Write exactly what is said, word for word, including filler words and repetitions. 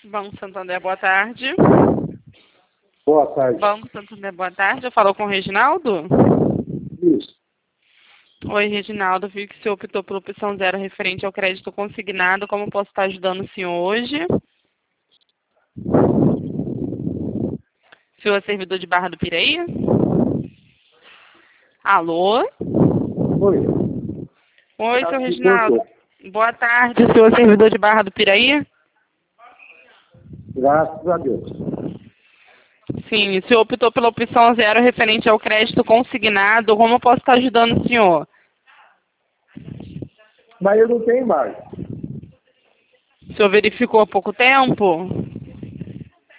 Banco Santander, boa tarde. Boa tarde. Banco Santander, boa tarde. Eu falo com o Reginaldo? Isso. Oi, Reginaldo. Vi que o senhor optou pela opção zero referente ao crédito consignado. Como posso estar ajudando o senhor hoje? O senhor é servidor de Barra do Piraí? Alô? Oi. Oi, Tá seu se Reginaldo. cortou. Boa tarde. O senhor é servidor de Barra do Piraí? Graças a Deus. Sim, o senhor optou pela opção zero referente ao crédito consignado. Como eu posso estar ajudando o senhor? Mas eu não tenho mais. O senhor verificou há pouco tempo?